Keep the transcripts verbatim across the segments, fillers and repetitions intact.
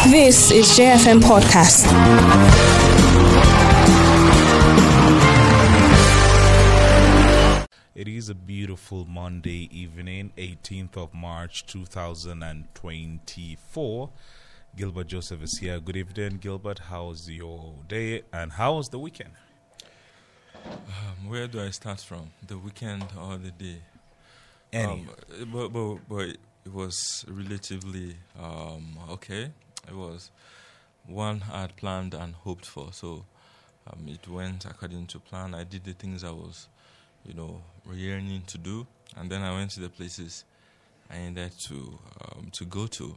This is J F M Podcast. It is a beautiful Monday evening, eighteenth of March two thousand twenty-four. Gilbert Joseph is here. Good evening, Gilbert. How's your day and how was the weekend? Um, where do I start from? The weekend or the day? Any. Um, but, but, but it was relatively um, okay. It was one I had planned and hoped for. So um, it went according to plan. I did the things I was, you know, yearning to do. And then I went to the places I needed to, um, to go to.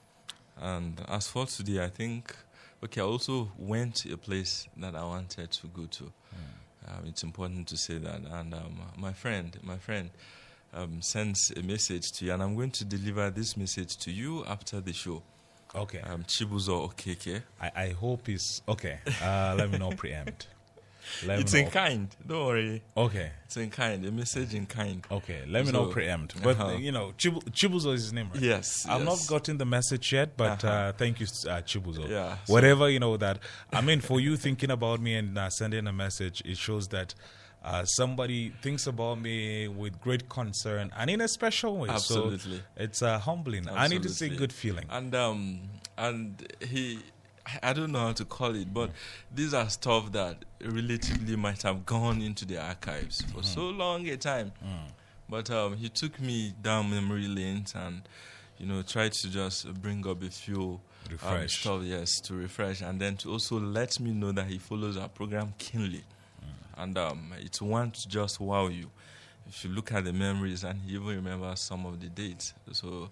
And as for today, I think, okay, I also went to a place that I wanted to go to. Mm. Um, it's important to say that. And um, my friend, my friend um, sends a message to you, and I'm going to deliver this message to you after the show. Okay. Um, Chibuzo Okeke. I, I hope it's okay. Uh, let me not preempt. Let It's me in not- kind. Don't worry. Okay. It's in kind. A message in kind. Okay. Let me So, not preempt. But, uh-huh. uh, you know, Chibu- Chibuzo is his name, right? Yes. I've yes. not gotten the message yet, but Uh-huh. uh, thank you, uh, Chibuzo. Yeah, so- Whatever, you know, that, I mean, for you thinking about me and uh, sending a message, it shows that uh, somebody thinks about me with great concern and in a special way. Absolutely. So it's uh, humbling. I need to say Absolutely. good feeling. And um, and he, I don't know how to call it, but these are stuff that relatively might have gone into the archives for Mm. so long a time. Mm. But um, he took me down memory lanes and, you know, tried to just bring up a few um, Refresh. stuff, yes, to refresh, and then to also let me know that he follows our program keenly. And um, it's one to just wow you. If you look at the memories, and he even remembers some of the dates. So,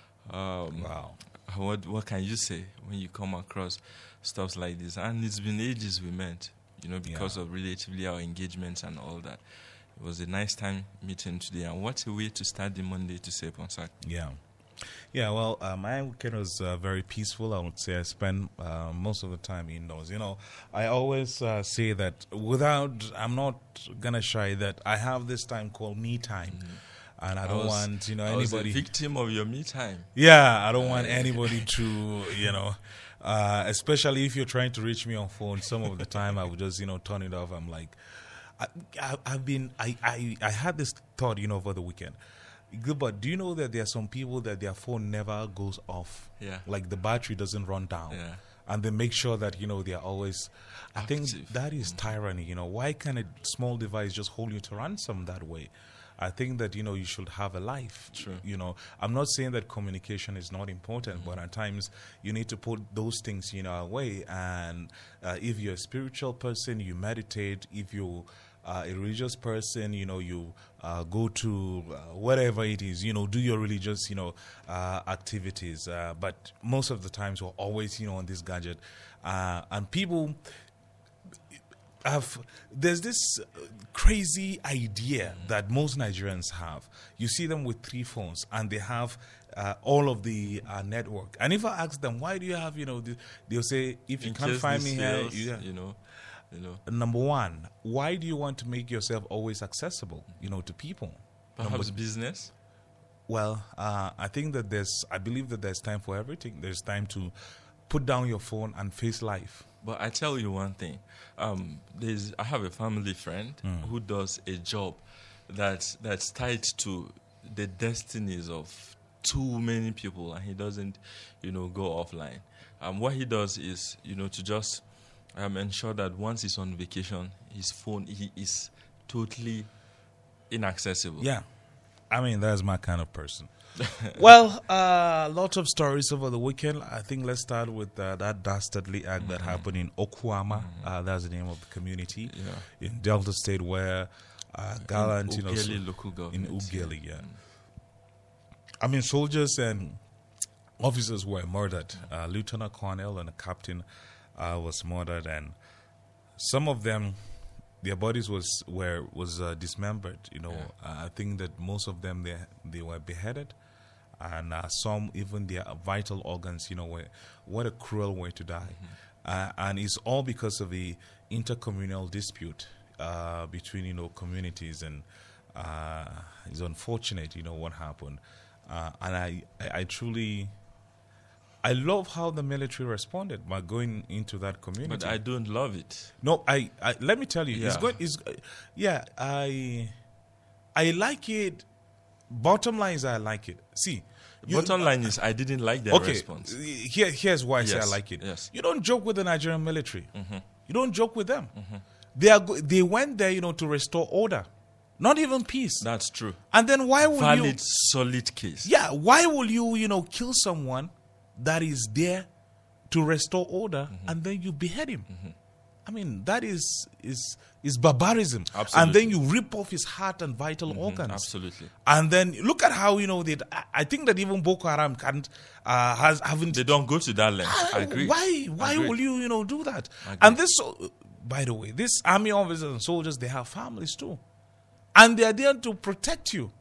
um, Wow. what what can you say when you come across stuff like this? And it's been ages we met, you know, because Yeah. of relatively our engagements and all that. It was a nice time meeting today, and what a way to start the Monday to say Ponsak. Yeah. Yeah, well, uh, my weekend was uh, very peaceful. I would say I spent uh, most of the time indoors. You know, I always uh, say that without, I'm not going to shy that I have this time called me time. And I don't was- want, you know, I was a anybody. victim of your me time. Yeah, I don't want anybody to, you know, uh, especially if you're trying to reach me on phone. Some of the time I would just, you know, turn it off. I'm like, I, I, I've been, I, I, I had this thought, you know, over the weekend. But do you know that there are some people that their phone never goes off? Yeah. Like the battery doesn't run down. Yeah. And they make sure that, you know, they are always. I think Active. that is tyranny. You know, why can a small device just hold you to ransom that way? I think that, you know, you should have a life. True. You know, I'm not saying that communication is not important, mm-hmm. but at times you need to put those things, you know, away. And uh, if you're a spiritual person, you meditate. If you Uh, a religious person, you know, you uh, go to uh, whatever it is, you know, do your religious, you know, uh, activities. Uh, but most of the times we're always, you know, on this gadget. Uh, and people have, there's this crazy idea that most Nigerians have. You see them with three phones and they have uh, all of the uh, network. And if I ask them, why do you have, you know, the, they'll say, if you In can't case find this me fails, here, you know, you know. Number one, why do you want to make yourself always accessible, you know, to people? Perhaps Number- business. well, uh, I think that there's, I believe that there's time for everything. There's time to put down your phone and face life. But I tell you one thing. Um, there's I have a family friend who does a job that's that's tied to the destinies of too many people, and he doesn't, you know, go offline. Um, what he does is, you know, to just um, ensure that once he's on vacation, his phone he is totally inaccessible. Yeah. I mean, that's my kind of person. Well, uh, lots of stories over the weekend. I think let's start with uh, that dastardly act that happened in Okwama. Uh, that's the name of the community Yeah. in Delta State, where uh, gallant, in you know, Ughelli so- local in government. Ughelli, yeah. I mean, soldiers and officers were murdered. Uh, Lieutenant Colonel and a captain uh, was murdered, and some of them, their bodies was were was uh, dismembered. You know, Yeah. uh, I think that most of them they they were beheaded, and uh, some even their vital organs. You know, were what a cruel way to die, uh, and it's all because of the intercommunal dispute uh, between you know communities, and uh, it's unfortunate. You know what happened, uh, and I, I I truly I love how the military responded by going into that community. But I don't love it. No, I, I let me tell you, Yeah. it's going. It's, yeah, I, I like it. Bottom line is, I like it. See, you- Bottom line is, I didn't like their okay. response. Here, here's why I say I Yes, like it. yes. You don't joke with the Nigerian military. You don't joke with them. They are. Go- they went there, you know, to restore order, not even peace. That's true. And then why will Valid, you? solid case. Yeah, why will you, you know, kill someone that is there to restore order and then you behead him? I mean, that is is is barbarism. Absolutely. And then you rip off his heart and vital organs. Absolutely. And then look at how, you know, they. I- I think that even Boko Haram can't uh, has haven't. They don't go to that length. I agree. Why? Why Agree. will you, you know, do that? Agree. And this, so- by the way, this army officers and soldiers, they have families too, and they are there to protect you.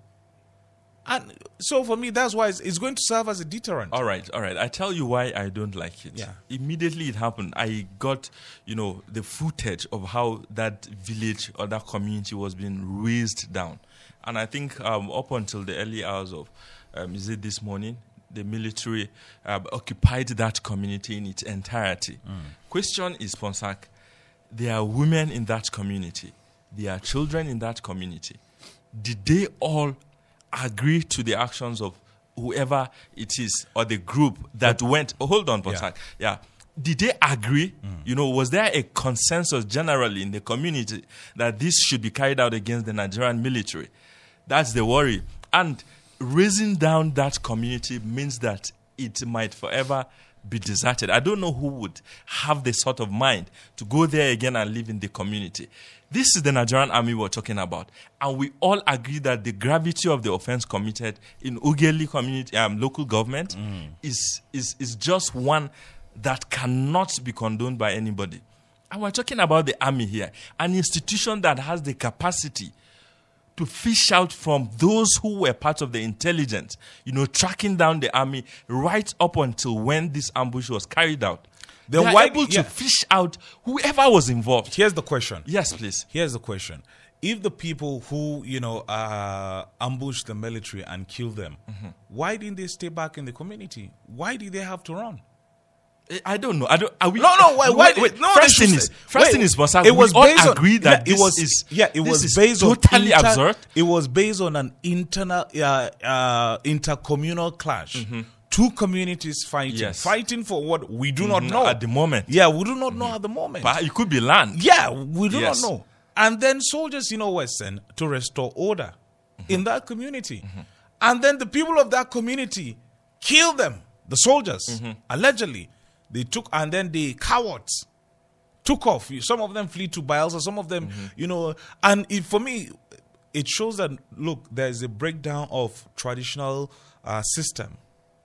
And so for me, that's why it's, it's going to serve as a deterrent. All right, all right. I tell you why I don't like it. Yeah. Immediately it happened, I got, you know, the footage of how that village or that community was being razed down. And I think um, up until the early hours of, um, is it this morning, the military uh, occupied that community in its entirety. Question is, Ponsak, there are women in that community. There are children in that community. Did they all agree to the actions of whoever it is or the group that went? Oh, hold on, Ponsak. Yeah. Did they agree? You know, was there a consensus generally in the community that this should be carried out against the Nigerian military? That's the worry. And raising down that community means that it might forever be deserted. I don't know who would have the sort of mind to go there again and live in the community. This is the Nigerian army we're talking about. And we all agree that the gravity of the offense committed in Ughelli community, um, local government is, is, is just one that cannot be condoned by anybody. And we're talking about the army here, an institution that has the capacity to fish out from those who were part of the intelligence, you know, tracking down the army right up until when this ambush was carried out. They Then are why- able to yeah. fish out whoever was involved. Here's the question. Yes, please. Here's the question. If the people who, you know, uh, ambushed the military and killed them, why didn't they stay back in the community? Why did they have to run? Eh, I don't know. I don't. Are we, No, no, why- why- Wait, wait. no, first they thing should is, say- first wait, thing is, Ponsak, it was we all based on- agree that yeah, it this was- is yeah, it this was is based on totally inter- absurd. It was based on an internal, uh, uh, intercommunal clash. Two communities fighting, Yes. fighting for what we do not Mhm, know at the moment. Yeah, we do not know at the moment. But it could be land. Yeah, we do Yes. not know. And then soldiers, you know, were sent to restore order in that community. And then the people of that community killed them, the soldiers, allegedly. They took, and then the cowards took off. Some of them flee to Bielsa, some of them, you know, and it, for me, it shows that, look, there's a breakdown of traditional uh, system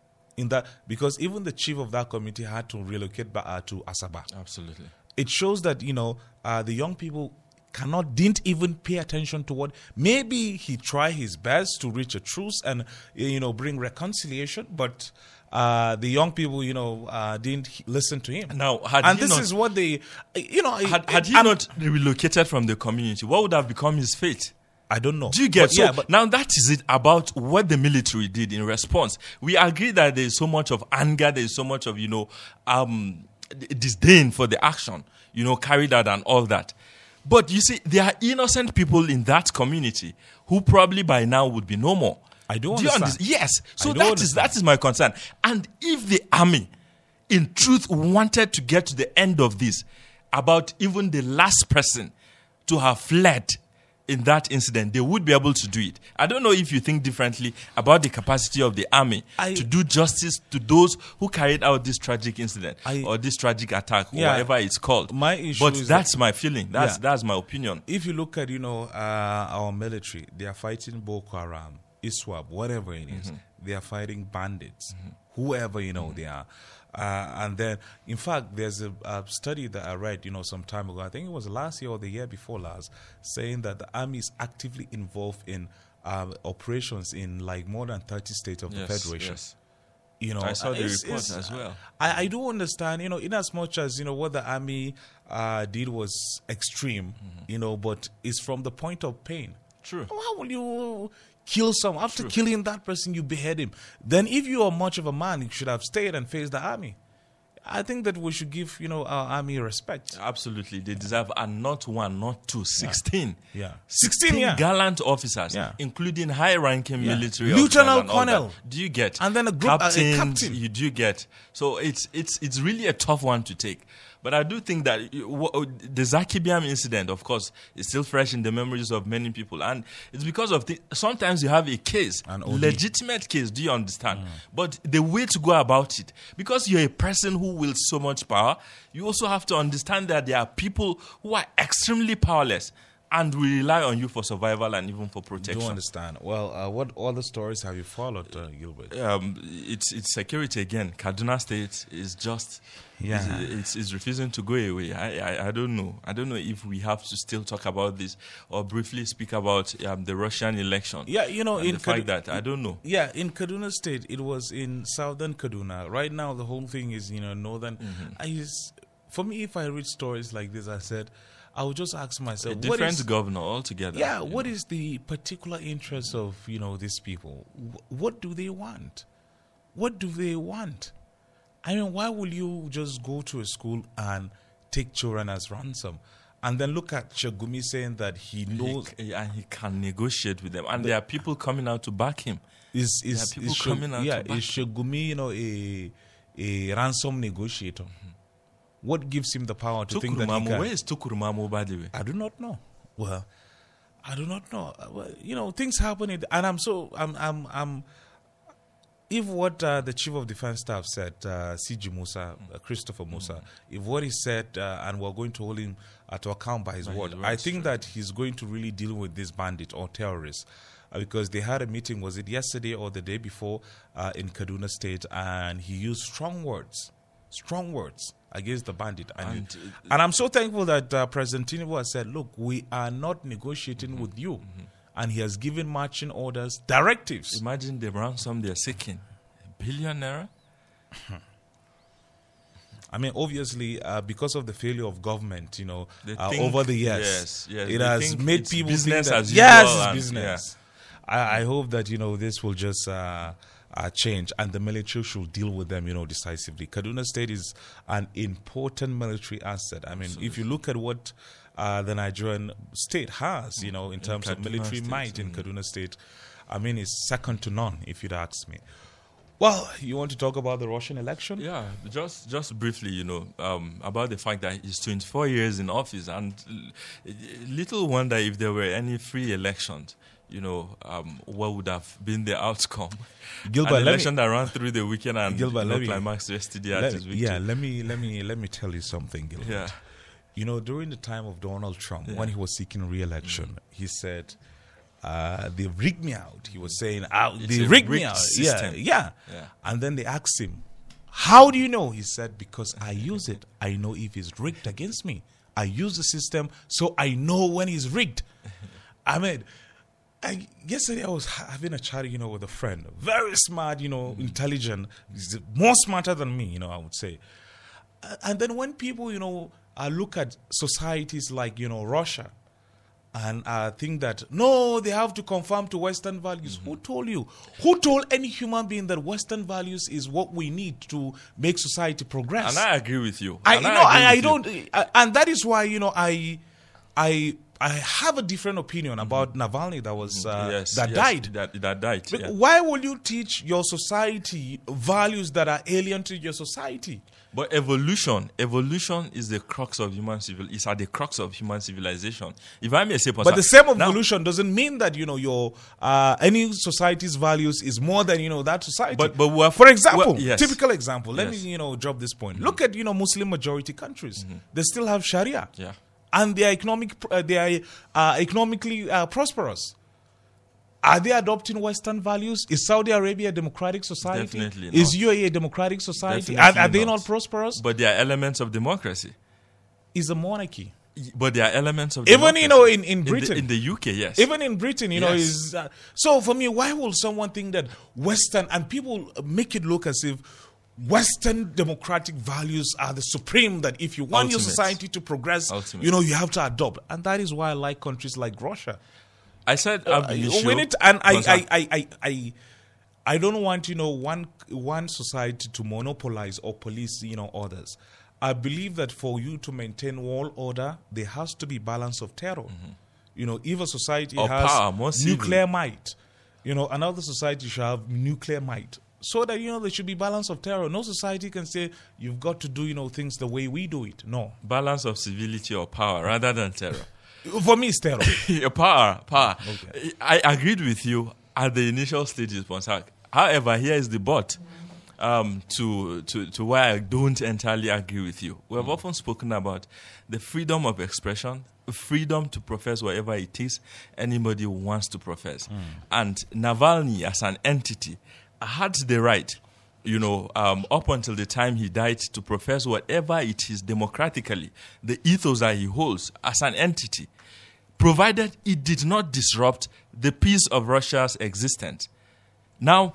in that, because even the chief of that community had to relocate back uh, to Asaba. Absolutely. It shows that, you know, uh, the young people cannot, didn't even pay attention to what, maybe he tried his best to reach a truce and, you know, bring reconciliation, but uh, the young people, you know, uh, didn't he- listen to him. Now, had and he this not- is what they, you know, Had, had he I'm- not relocated from the community, what would have become his fate? I don't know. Do you get? But So yeah, but now that is it about what the military did in response. We agree that there is so much of anger, there is so much of, you know, um, disdain for the action, you know, carried out and all that. But you see, there are innocent people in that community who probably by now would be no more. I do Do you understand. understand? Yes. So I do that is understand. that is my concern. And if the army, in truth, wanted to get to the end of this, about even the last person to have fled in that incident, they would be able to do it. I don't know if you think differently about the capacity of the army I- to do justice to those who carried out this tragic incident I- or this tragic attack, or Yeah. whatever it's called. My issue but is that's that- my feeling. That's Yeah. that's my opinion. if you look at, you know, uh, our military, they are fighting Boko Haram, ISWAP, whatever it is. They are fighting bandits, whoever, you know, they are. Uh, and then, in fact, there's a, a study that I read, you know, some time ago. I think it was last year or the year before last, saying that the army is actively involved in um, operations in like more than thirty states of Yes, the federation. yes. You know, I saw the it's- report it's- as well. I, I do understand, you know, in as much as, you know, what the army uh, did was extreme, you know, but it's from the point of pain. True. How will you kill someone. After True. killing that person, you behead him. Then if you are much of a man, you should have stayed and faced the army. I think that we should give, you know, our army respect. Absolutely. They deserve, and not one, not two, sixteen. Yeah. sixteen yeah. gallant officers, Yeah. including high-ranking Yeah. military Lieutenant officers and all colonel. that. Do you get? And then a group- a- a Captains, captain. You do get. So it's it's it's really a tough one to take. But I do think that uh, w- the Zaki Biam incident, of course, is still fresh in the memories of many people. And it's because of the, sometimes you have a case, An O D. legitimate case, do you understand? But the way to go about it, because you're a person who wields so much power, you also have to understand that there are people who are extremely powerless and we rely on you for survival and even for protection. Don't understand. Well, uh, what other stories have you followed, uh, Gilbert? Um, it's it's security again. Kaduna State is just Yeah. is, it's, it's refusing to go away. I, I I don't know. I don't know if we have to still talk about this or briefly speak about um, the Russian election. Yeah, you know, and in the fact Kadu- that I don't know. Yeah, in Kaduna State, it was in southern Kaduna. Right now, the whole thing is, you know, northern. Mm-hmm. I just, for me, if I read stories like this, I said, I would just ask myself, A what different is, governor altogether. yeah, you what know. is the particular interest of, you know, these people? Wh- What do they want? What do they want? I mean, why will you just go to a school and take children as ransom? And then look at Shagumi saying that he knows He, and he can negotiate with them, and there are people coming out to back him. is There is, are people is Shag- coming out yeah, to back is Shagumi, you know, a a ransom negotiator? What gives him the power to think that he Tukurumamu, can? where is Tukurumamu, by the way? I do not know. Well, I do not know. Uh, well, you know, things happen, in, and I'm so I'm I'm I'm. If what uh, the chief of defense staff said, uh, C G Musa, uh, Christopher Musa, if what he said, uh, and we're going to hold him uh, to account by his By his word, words, I think true. that he's going to really deal with this bandit or terrorist. Uh, because they had a meeting, was it yesterday or the day before, uh, in Kaduna State, and he used strong words, strong words against the bandit. And, And, and, uh, I'm so thankful that uh, President Tinubu has said, look, we are not negotiating Mm-hmm. with you. And he has given marching orders, directives. Imagine the ransom they're seeking. A billion naira? I mean, obviously, uh, because of the failure of government, you know, They uh, think- over the years, yes, yes, it they has think made it's people business think that, as yes, usual it's and- business. I, I hope that, you know, this will just uh, uh, change and the military should deal with them, you know, decisively. Kaduna State is an important military asset. I mean, if you look at what uh, the Nigerian state has, you know, in terms of Kaduna military State, might in mm. Kaduna State, I mean, it's second to none, if you'd ask me. Well, you want to talk about the Russian election? Yeah, just just briefly, you know, um, about the fact that he's twenty-four years in office, and l- little wonder if there were any free elections, you know, um, what would have been the outcome. Gilbert, An let election me- that ran through the weekend and Gilbert, you know, let me- climaxed yesterday at Let- his victory. yeah, let me let me let me tell you something, Gilbert. Yeah. You know, during the time of Donald Trump, Yeah. when he was seeking re-election, he said, uh, "They rigged me out." He was saying, "Ah, It's "They a rigged me rigged out." system. Yeah, yeah, Yeah. And then they asked him, "How do you know?" He said, "Because I use it. I know if it's rigged against me. I use the system, so I know when it's rigged." I mean. I, yesterday I was ha- having a chat, you know, with a friend, very smart, you know, intelligent, he's more smarter than me, you know, I would say. Uh, and then when people, you know, uh, look at societies like, you know, Russia, and uh, think that no, they have to conform to Western values. Who told you? Who told any human being that Western values is what we need to make society progress? And I agree with you. I And know agree I, I with you. don't, I, and that is why you know I, I, I have a different opinion about Navalny that was uh, Yes, that yes, died. That, that died. But yeah. why will you teach your society values that are alien to your society? But evolution, evolution is the crux of human civil. It's at the crux of human civilization. If I may say, But the same now- evolution doesn't mean that you know your uh, any society's values is more than you know that society. But- but we are- for example, well, yes. typical example. Let Yes. me you know drop this point. Look at you know Muslim majority countries. They still have Sharia. Yeah. And they are economic, uh, they are uh, economically uh, prosperous. Are they adopting Western values? Is Saudi Arabia a democratic society? Definitely Is not. U A E a democratic society? Are, Definitely are they not. not prosperous? But there are elements of democracy. Is a monarchy. But there are elements of Even, democracy. you know, in- in the- Britain. in the, U K, yes. Even in Britain, you know, Yes. is uh, so for me. Why will someone think that Western and people make it look as if Western democratic values are the supreme? That if you want your Ultimate. society to progress, Ultimate. you know, you have to adopt, and that is why I like countries like Russia. I said ab initio. When it, and I, I, I, I, I, I don't want, you know, one one society to monopolize or police, you know, others. I believe that for you to maintain world order, there has to be balance of terror. Mm-hmm. You know, if a society or has power, more nuclear might, you know, another society should have nuclear might. So that, you know, there should be balance of terror. No society can say, you've got to do, you know, things the way we do it. No. Balance of civility or power rather than terror. For me, it's terror. power, power. Okay. I agreed with you at the initial stages, Ponsak. However, here is the but um, to, to, to why I don't entirely agree with you. We have mm. often spoken about the freedom of expression, freedom to profess whatever it is anybody wants to profess. Mm. And Navalny, as an entity, had the right, you know, um, up until the time he died, to profess whatever it is democratically, the ethos that he holds as an entity, provided it did not disrupt the peace of Russia's existence. Now,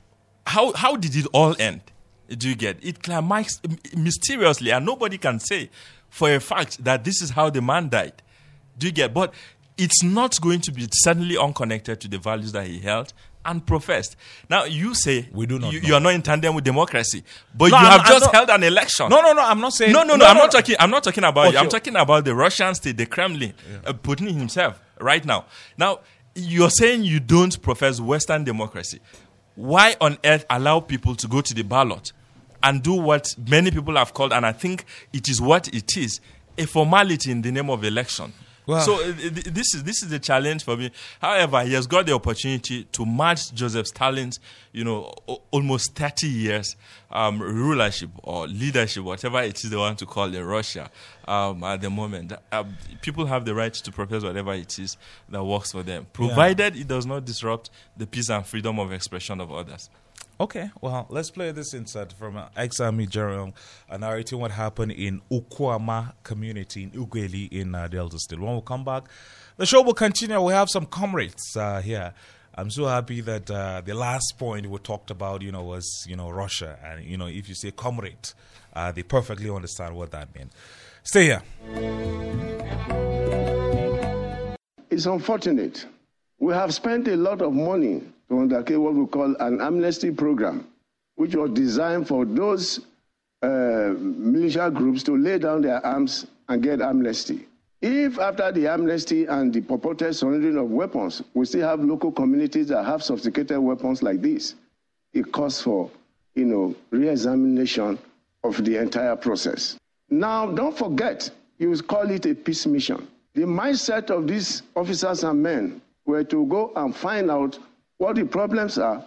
how how did it all end? Do you get? It climaxed mysteriously, and nobody can say for a fact that this is how the man died. Do you get? But it's not going to be suddenly unconnected to the values that he held and professed. Now, you say we do not you, know. you are not in tandem with democracy, but no, you I'm, have I'm just not, held an election. No, no, no. I'm not saying. No, no, no. no I'm no, not no. talking. I'm not talking about okay. you. I'm talking about the Russian state, the Kremlin, yeah. uh, Putin himself, right now. Now, you're saying you don't profess Western democracy. Why on earth allow people to go to the ballot and do what many people have called, and I think it is what it is, a formality in the name of election? Wow. So uh, this is this is the challenge for me. However, he has got the opportunity to match Joseph Stalin's, you know, o- almost thirty years um, rulership or leadership, whatever it is they want to call in Russia um, at the moment. Uh, people have the right to profess whatever it is that works for them, provided yeah. it does not disrupt the peace and freedom of expression of others. Okay, well, let's play this insert from uh, ex-Army General uh, narrating what happened in Ukwama community in Ugweli in uh, Delta State. When we come back, the show will continue. We have some comrades uh, here. I'm so happy that uh, the last point we talked about, you know, was, you know, Russia. And, you know, if you say comrade, uh, they perfectly understand what that means. Stay here. It's unfortunate. We have spent a lot of money to undertake what we call an amnesty program, which was designed for those uh, militia groups to lay down their arms and get amnesty. If after the amnesty and the purported surrendering of weapons, we still have local communities that have sophisticated weapons like this, it calls for, you know, re-examination of the entire process. Now, don't forget, you call it a peace mission. The mindset of these officers and men were to go and find out what the problems are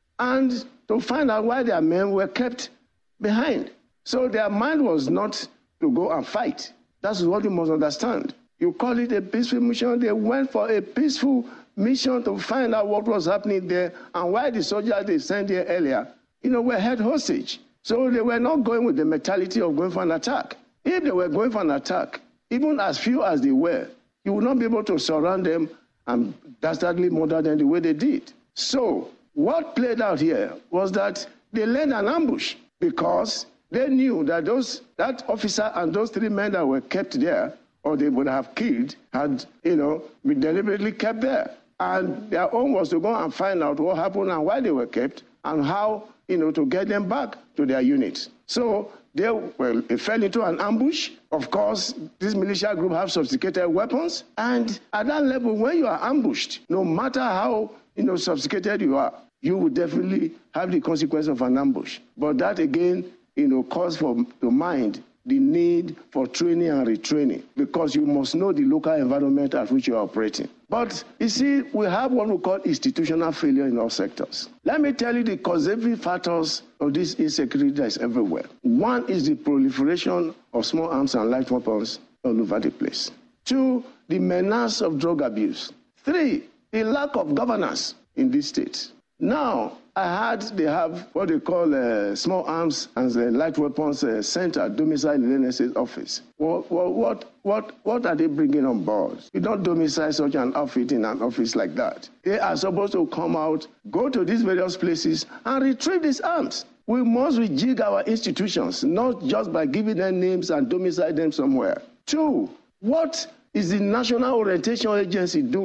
and to find out why their men were kept behind. So their mind was not to go and fight. That's what you must understand. You call it a peaceful mission. They went for a peaceful mission to find out what was happening there and why the soldiers they sent here earlier, you know, were held hostage. So they were not going with the mentality of going for an attack. If they were going for an attack, even as few as they were, you would not be able to surround them and dastardly murder them the way they did. So what played out here was that they led an ambush because they knew that those that officer and those three men that were kept there, or they would have killed, had, you know, been deliberately kept there. And their own was to go and find out what happened and why they were kept and how, you know, to get them back to their units. So they well, it fell into an ambush. Of course, this militia group have sophisticated weapons. And at that level, when you are ambushed, no matter how, you know, sophisticated you are, you will definitely have the consequence of an ambush. But that, again, you know, calls for the mind the need for training and retraining, because you must know the local environment at which you are operating. But you see, we have what we call institutional failure in all sectors. Let me tell you the causative factors of this insecurity that is everywhere. One is the proliferation of small arms and light weapons all over the place. Two, the menace of drug abuse. Three, the lack of governance in these states. Now, I heard they have what they call uh, small arms and uh, light weapons uh, center domicile in the N S A's office. What, what, what, what are they bringing on board? You don't domicile such an outfit in an office like that. They are supposed to come out, go to these various places, and retrieve these arms. We must rejig our institutions, not just by giving them names and domicile them somewhere. Two, what is the National Orientation Agency doing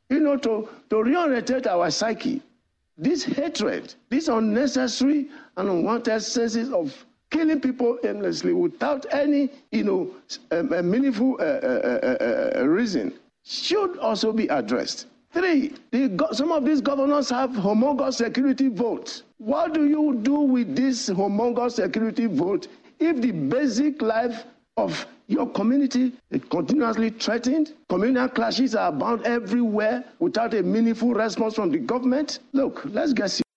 you know, to, to reorientate our psyche. This hatred, this unnecessary and unwanted senses of killing people aimlessly without any, you know, um, a meaningful uh, uh, uh, uh, reason should also be addressed. Three, the go- some of these governors have homologous security votes. What do you do with this homologous security vote if the basic life of your community is continuously threatened? Communal clashes are abound everywhere without a meaningful response from the government. Look, let's get serious.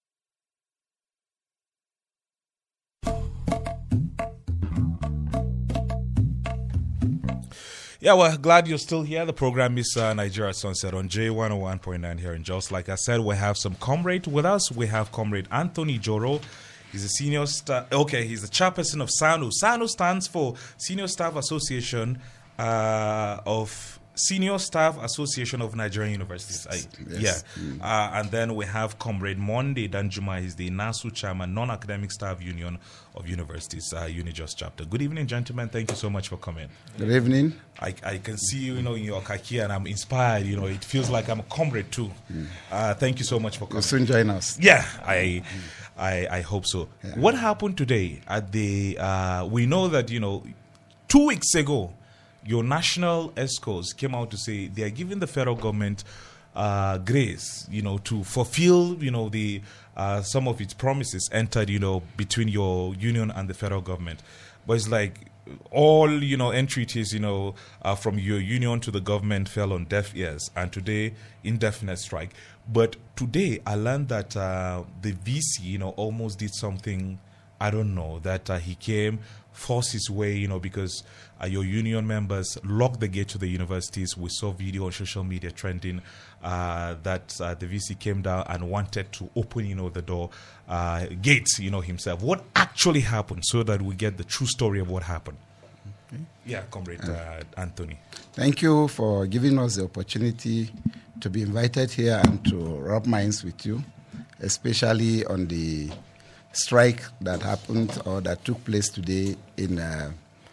Yeah, well, glad you're still here. The program is uh, Nigeria Sunset on J one oh one point nine here in Jos. Like I said, we have some comrade with us. We have Comrade Anthony Joro. He's a senior staff. Okay, he's the chairperson of S A N U. S A N U stands for Senior Staff Association uh, of Senior Staff Association of Nigerian Universities. I, yes. Yeah, mm. uh, and then we have Comrade Monday Danjuma. He's the N A S U chairman, Non-Academic Staff Union of Universities, uh, UniJust chapter. Good evening, gentlemen. Thank you so much for coming. Good evening. I, I can see you, you know, in your khaki, and I'm inspired. You know, it feels like I'm a comrade too. Mm. Uh, thank you so much for coming. You'll soon join us. Yeah, I, I, I hope so. Yeah. What happened today at the? Uh, we know that you know, two weeks ago, your national ESCOs came out to say they are giving the federal government uh, grace, you know, to fulfill, you know, the uh, some of its promises entered, you know, between your union and the federal government. But it's like all, you know, entreaties, you know, uh, from your union to the government fell on deaf ears, and today indefinite strike. But today I learned that uh, the V C, you know, almost did something. I don't know, that uh, he came, forced his way, you know, because uh, your union members locked the gate to the universities. We saw video on social media trending uh, that uh, the V C came down and wanted to open, you know, the door, uh, gates, you know, himself. What actually happened, so that we get the true story of what happened? Okay. Yeah, Comrade uh, Anthony. Thank you for giving us the opportunity to be invited here and to rub minds with you, especially on the strike that happened or that took place today in uh,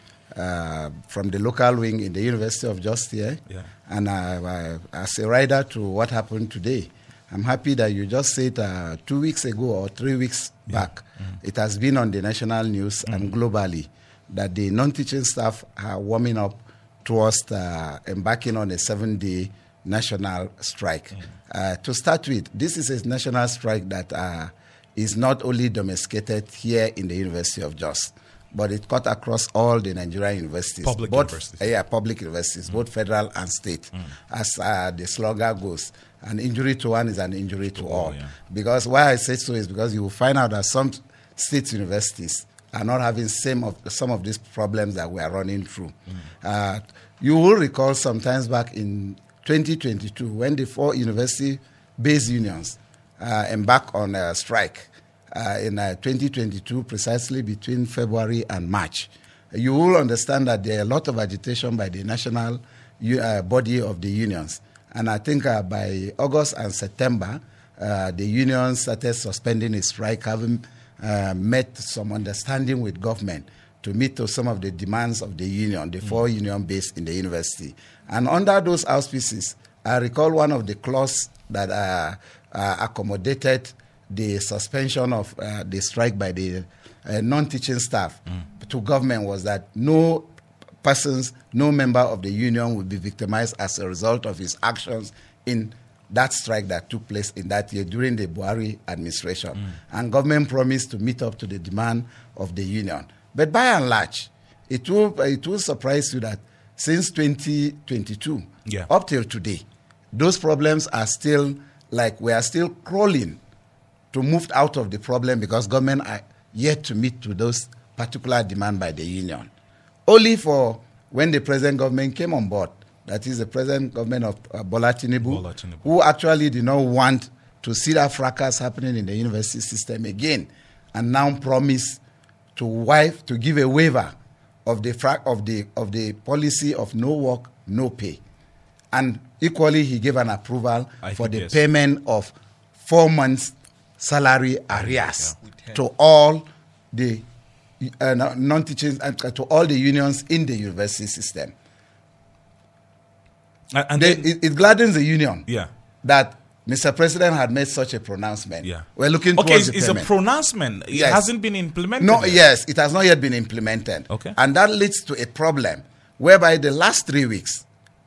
uh, from the local wing in the University of Jos here. Yeah. And uh, uh, as a rider to what happened today, I'm happy that you just said uh, two weeks ago or three weeks yeah. back, mm-hmm. it has been on the national news mm-hmm. and globally that the non-teaching staff are warming up towards uh, embarking on a seven-day national strike. Mm-hmm. Uh, to start with, this is a national strike that uh, is not only domesticated here in the University of Jos, but it cut across all the Nigerian universities. Public both, universities. Uh, yeah, public universities, mm. both federal and state. Mm. As uh, the slogan goes, an injury to one is an injury to, to all. all yeah. Because why I say so is because you will find out that some state universities are not having same of, some of these problems that we are running through. Mm. Uh, you will recall sometimes back in twenty twenty-two when the four university-based unions uh, embarked on a strike uh, in uh, twenty twenty-two, precisely between February and March. You will understand that there are a lot of agitation by the national uh, body of the unions. And I think uh, by August and September, uh, the union started suspending its strike, having uh, met some understanding with government to meet to some of the demands of the union, the mm. four union based in the university. And under those auspices, I recall one of the clauses that uh, uh, accommodated the suspension of uh, the strike by the uh, non-teaching staff mm. to government was that no persons, no member of the union would be victimized as a result of his actions in that strike that took place in that year during the Buhari administration. Mm. And government promised to meet up to the demand of the union. But by and large, it will, it will surprise you that since twenty twenty-two, yeah. up till today, those problems are still, like we are still crawling to move out of the problem because government are yet to meet to those particular demand by the union. Only for when the present government came on board, that is the present government of uh, Bola Tinubu, Bola Tinubu, who actually did not want to see that fracas happening in the university system again, and now promise to wipe, to give a waiver of the fra- of the of the policy of no work, no pay, and equally he gave an approval I for the yes. payment of four months salary arrears yeah. to all the uh, non-teaching and uh, to all the unions in the university system. And, and they, then, it, it gladdens the union yeah. that Mister President had made such a pronouncement. Yeah. We're looking okay, towards it's, the it's a payment. pronouncement. It Yes. hasn't been implemented. No, yet. yes, it has not yet been implemented. Okay. And that leads to a problem whereby the last three weeks,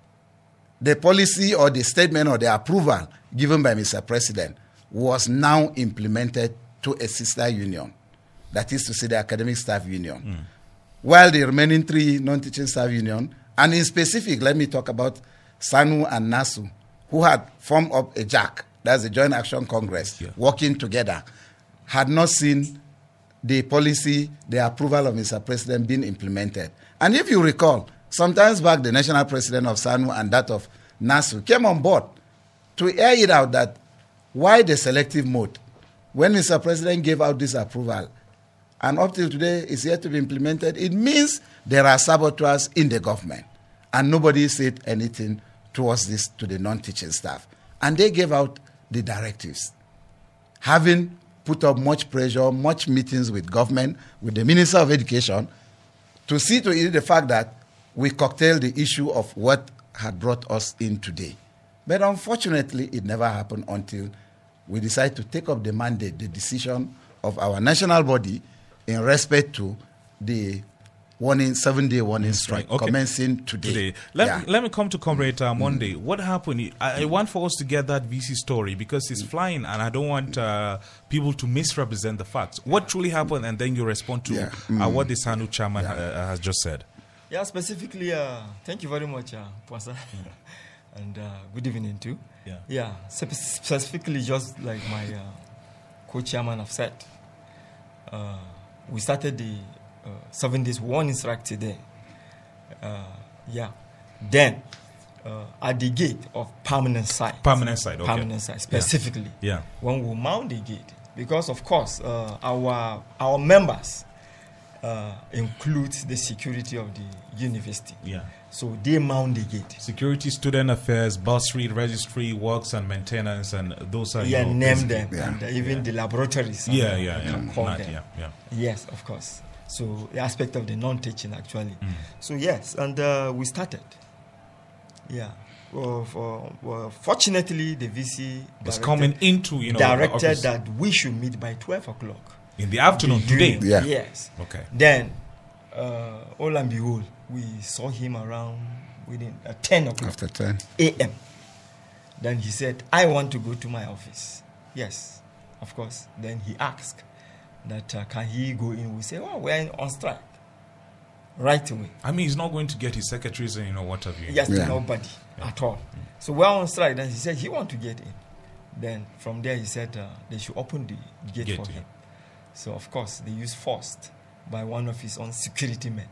the policy or the statement or the approval given by Mister President was now implemented to a sister union, that is to say the academic staff union. Mm. While the remaining three non-teaching staff union, and in specific, let me talk about SANU and NASU, who had formed up a J A C, that's the Joint Action Congress, yeah. working together, had not seen the policy, the approval of Mister President being implemented. And if you recall, sometimes back, the national president of SANU and that of NASU came on board to air it out that why the selective mode? When Mister President gave out this approval, and up till today it's yet to be implemented, it means there are saboteurs in the government. And nobody said anything towards this to the non-teaching staff. And they gave out the directives. Having put up much pressure, much meetings with government, with the Minister of Education, to see to it the fact that we curtail the issue of what had brought us in today. But unfortunately, it never happened until we decided to take up the mandate, the decision of our national body in respect to the warning, seven-day warning strike Okay. commencing today. Today. Let, Yeah. me, let me come to Comrade uh, Monday. Mm. What happened? I, I want for us to get that V C story because it's flying and I don't want uh, people to misrepresent the facts. What truly happened, and then you respond to Yeah. uh, Mm. what the SANU chairman Yeah. uh, has just said. Yeah, specifically, uh, thank you very much, uh, Pwasa. And uh, good evening too. Yeah. Yeah, spe- specifically just like my uh, co-chairman have said, uh, we started the uh, seven days warning strike today. Uh, yeah. Then, uh, at the gate of permanent site. Permanent site, okay. Permanent site, specifically. Yeah. Yeah. When we mount the gate, because of course, uh, our our members uh, include the security of the university. Yeah. So they mount the gate. Security, student affairs, bursary, registry, works and maintenance, and those are Yeah, you know, name basically- them, Yeah. and uh, even Yeah. the laboratories. Yeah, uh, yeah, you yeah. can call Not- them. yeah, yeah. Yes, of course. So the aspect of the non-teaching actually. Mm. So yes, and uh, we started. Yeah. Well, for, well, fortunately, the V C It's directed- coming into you know the directed office that we should meet by twelve o'clock. in the afternoon The today. union, Yeah. Yes. Okay. Then, uh, all and behold, we saw him around within uh, ten o'clock After ten. a m. Then he said, I want to go to my office. Yes, of course. Then he asked that uh, can he go in? We say, oh, we're on strike. Right away. I mean, he's not going to get his secretaries and you know what have you. Yes, Yeah. nobody at all. So we're on strike. Then he said he want to get in. Then from there he said uh, they should open the gate, Gate, for yeah. him. So of course they used force by one of his own security men.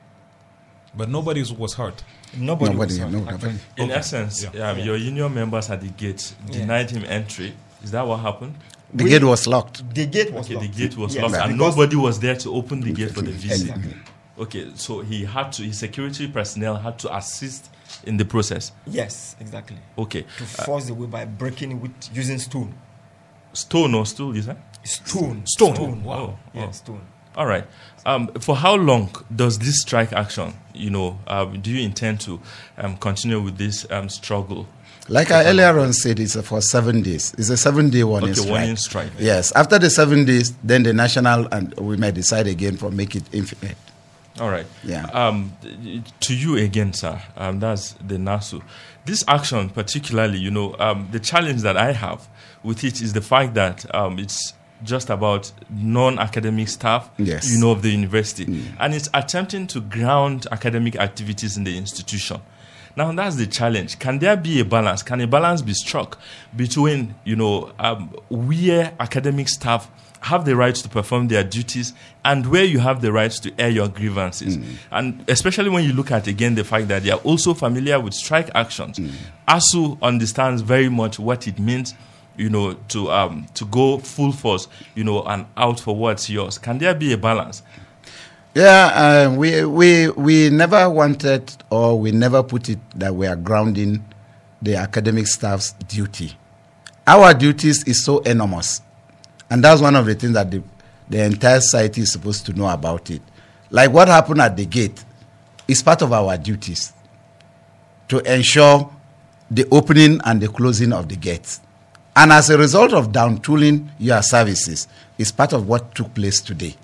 But nobody was hurt. Nobody, Nobody, was hurt, no, actually. nobody. In Okay. essence, Yeah. um, your union members at the gate Yeah. denied him entry. Is that what happened? The We- gate was locked. The gate was Okay, locked. the gate was Yes, locked, and because- nobody was there to open the gate for the V C. Exactly. Okay, so he had to. His security personnel had to assist in the process. Yes, exactly. Okay, To force the way by breaking it with using stone. stone or stool, you said? Stone. Stone. Wow. Oh, yeah, Oh. stone. All right. Um, for how long does this strike action, you know, um, do you intend to um, continue with this um, struggle? Like I earlier on said, it's for seven days. It's a seven-day warning Okay, strike. warning strike. Yes. After the seven days, then the national and we may decide again for make it infinite. All right. Yeah. Um, to you again, sir. Um, that's the NASU. This action, particularly, you know, um, the challenge that I have with it is the fact that um, it's just about non-academic staff, Yes. you know, of the university, and it's attempting to ground academic activities in the institution. Now that's the challenge. Can there be a balance? Can a balance be struck between, you know, um, where academic staff have the right to perform their duties and where you have the right to air your grievances? Mm. And especially when you look at, again, the fact that they are also familiar with strike actions. Mm. ASU understands very much what it means, you know, to um, to go full force, you know, and out for what's yours. Can there be a balance? Yeah, uh, we we we never wanted or we never put it that we are grounding the academic staff's duty. Our duties is so enormous, and that's one of the things that the the entire society is supposed to know about it. Like what happened at the gate is part of our duties to ensure the opening and the closing of the gates. And as a result of down-tooling your services, is part of what took place today.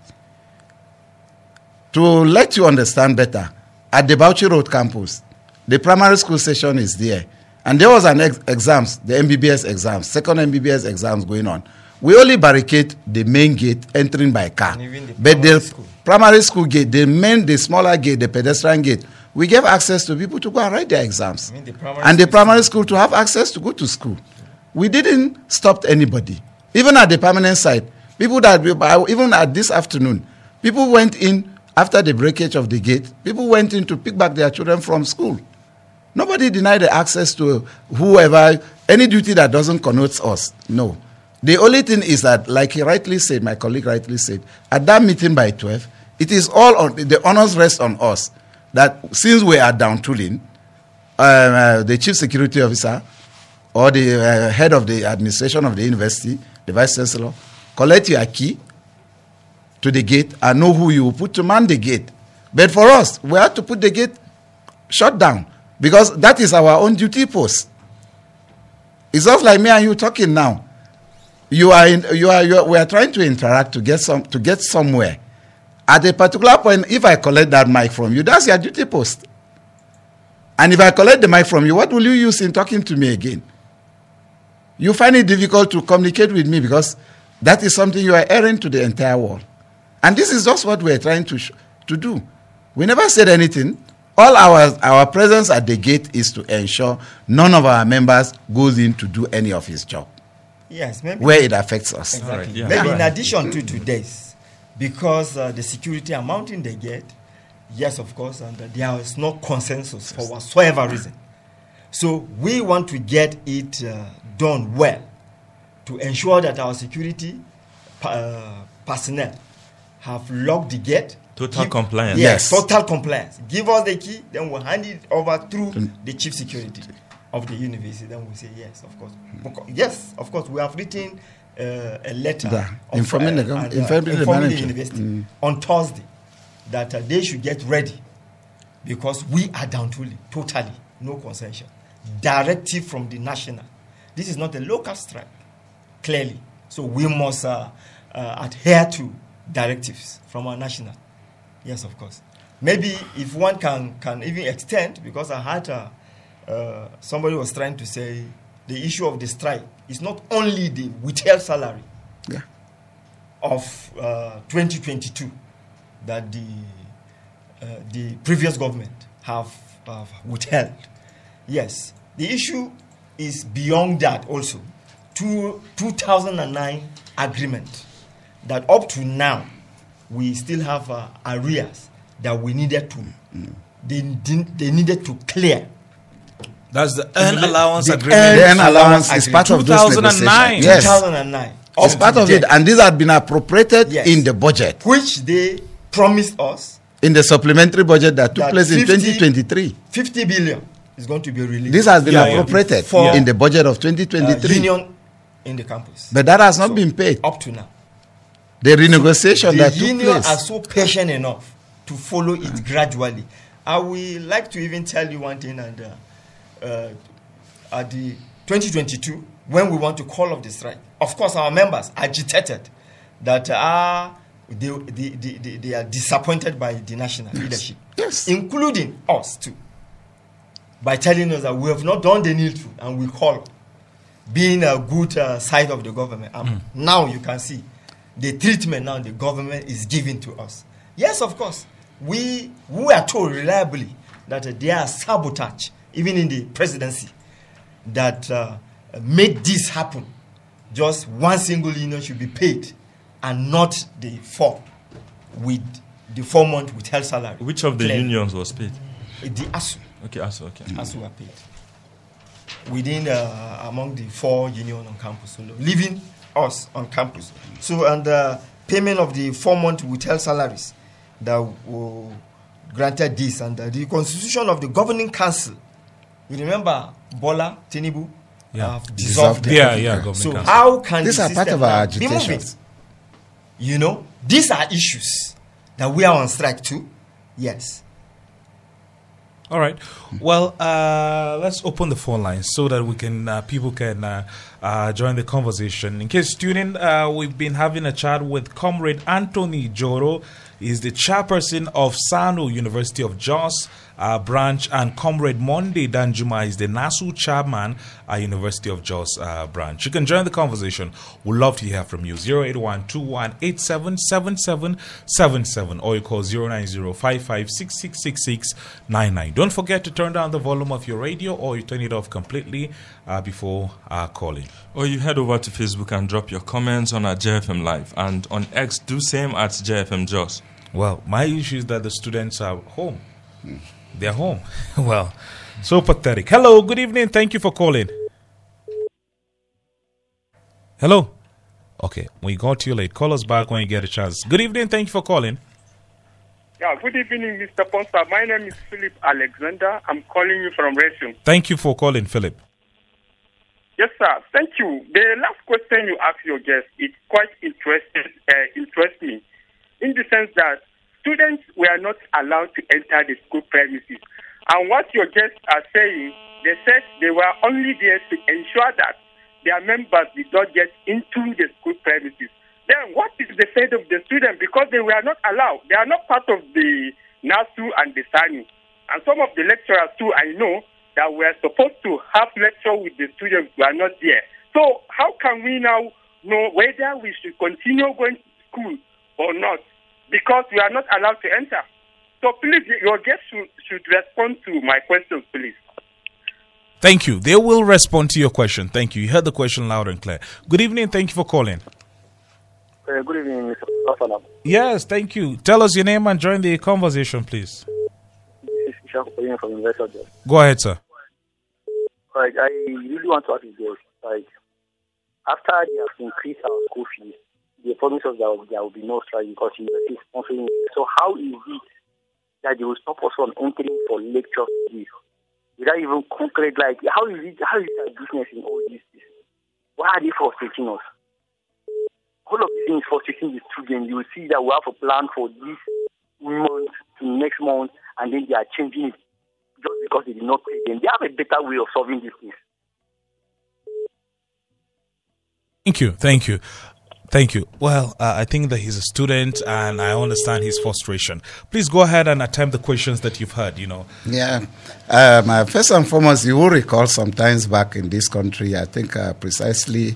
To let you understand better, at the Bauchi Road campus, the primary school session is there. And there was an ex- exams, the M B B S exams, second M B B S exams going on. We only barricade the main gate entering by car. The but the school. primary school gate, the main, the smaller gate, the pedestrian gate, we gave access to people to go and write their exams. I mean the primary and the school primary school to have access to go to school. We didn't stop anybody. Even at the permanent site, people that, even at this afternoon, people went in after the breakage of the gate, people went in to pick back their children from school. Nobody denied the access to whoever, any duty that doesn't connote us. No. The only thing is that, like he rightly said, my colleague rightly said, at that meeting by twelve, it is all on, the honors rest on us that since we are down tooling, uh, uh, the chief security officer or the uh, head of the administration of the university, the vice chancellor, collect your key to the gate and know who you will put to man the gate. But for us, we have to put the gate shut down because that is our own duty post. It's just like me and you talking now. You are, in, you are, you are, we are trying to interact to get some, to get somewhere. At a particular point, if I collect that mic from you, that's your duty post. And if I collect the mic from you, what will you use in talking to me again? You find it difficult to communicate with me because that is something you are airing to the entire world. And this is just what we are trying to sh- to do. We never said anything. All our, our presence at the gate is to ensure none of our members goes in to do any of his job. Yes, maybe. Where it affects us. Exactly. Right, yeah. Maybe Yeah. in addition to today's, because uh, the security are mounting the gate, yes, of course, and uh, there is no consensus for whatsoever reason. So we want to get it uh, done well to ensure that our security uh, personnel have locked the gate. Total Give- compliance. Yes, Yes. total compliance. Give us the key, then we'll hand it over through the chief security of the university. Then we'll say yes, of course. Because- yes, of course. We have written uh, a letter Yeah, of, informing the gov- and, informing the informing manager. university Mm. on Thursday that uh, they should get ready because we are down to totally no concession. Directive from the national. This is not a local strike, clearly. So we must uh, uh, adhere to directives from our national. Yes, of course. Maybe if one can, can even extend, because I had uh, uh, somebody was trying to say the issue of the strike is not only the withheld salary Yeah. of uh, twenty twenty-two that the uh, the previous government have, have withheld. Yes, the issue is beyond that also. To two thousand nine agreement that up to now we still have uh, arrears that we needed to mm. they, they needed to clear. That's the earn allowance the agreement. earn The earn allowance allowance is part of those two thousand nine. negotiations. Yes. two thousand nine. It's Up part to of it. date, And these had been appropriated Yes. in the budget. which they promised us In the supplementary budget that took That place in fifty twenty twenty-three. fifty billion is going to be released. This has been Yeah, yeah. appropriated For, in the budget of twenty uh, twenty-three. union in the campus. But that has not So, been paid. up to now. The renegotiation The that took union are place. so patient enough to follow it gradually. I will like to even tell you one thing, and uh, uh, at the twenty twenty-two, when we want to call off the strike, of course, our members agitated that uh, they, they, they, they, they are disappointed by the national leadership, Yes. including us too, by telling us that we have not done the needful and we call, being a good uh, side of the government. Um, Now you can see the treatment now the government is giving to us. Yes, of course, we we are told reliably that uh, there are sabotage, even in the presidency, that uh, make this happen. Just one single union should be paid, and not the four with the four month withheld salary. Which of the Clearly. unions was paid? The A S U. Okay, ASU, okay. As we were paid within uh, among the four union on campus, so leaving us on campus. So, and the payment of the four month withheld salaries that were granted this, and uh, the constitution of the governing council. You remember Bola Tinubu Yeah. have dissolved them. Yeah, yeah, government So council. how can These the are part system of our now be moving? agitations. You know, these are issues that we are on strike too. Yes. All right. Well, uh, let's open the phone lines so that we can uh, people can uh, uh, join the conversation. In case tuning, uh, we've been having a chat with Comrade Anthony Joro. He's the chairperson of SANU, University of Jos uh, branch, and Comrade Monday Danjuma is the NASU chairman at University of Jos uh, branch. You can join the conversation. We'd love to hear from you. zero eight one two one eight seven seven seven seven seven or you call zero nine zero five five six six six six nine nine. Don't forget to turn down the volume of your radio or you turn it off completely uh, before uh, calling. Or you head over to Facebook and drop your comments on our J F M Live. And on X, do same at J F M Jos. Well, my issue is that the students are home. They're home. Well, so pathetic. Hello, good evening. Thank you for calling. Hello. Okay, we got you late. Call us back when you get a chance. Good evening. Thank you for calling. Yeah, good evening, Mister Ponsa. My name is Philip Alexander. I'm calling you from Resium. Thank you for calling, Philip. Yes, sir. Thank you. The last question you asked your guest, it quite interested, uh, interests me, in the sense that students were not allowed to enter the school premises. And what your guests are saying, they said they were only there to ensure that their members did not get into the school premises. Then what is the fate of the students? Because they were not allowed. They are not part of the NASU and the SANU. And some of the lecturers too, I know, that were supposed to have lecture with the students were not there. So how can we now know whether we should continue going to school or not? Because we are not allowed to enter. So please, your guest should, should respond to my questions, please. Thank you. They will respond to your question. Thank you. You heard the question loud and clear. Good evening. Thank you for calling. Uh, good evening, Mister Rafanab. Yes, thank you. Tell us your name and join the conversation, please. This is Ishaq from Investor. Go ahead, sir. Like, I really want to ask you this. Like, after they have increased our school fees, they promise us that there will be no strike because university is sponsoring it. So how is it that they will stop us from entering for lectures without even concrete? Like, how is it? How is that business in all this? Why are they frustrating us? All of these things frustrating the students. You will see that we have a plan for this month to next month, and then they are changing it just because they did not pay them. They have a better way of solving this thing. Thank you. Thank you. Thank you. Well, uh, I think that he's a student and I understand his frustration. Please go ahead and attempt the questions that you've heard, you know. Yeah. Um, uh, first and foremost, you will recall sometimes back in this country, I think uh, precisely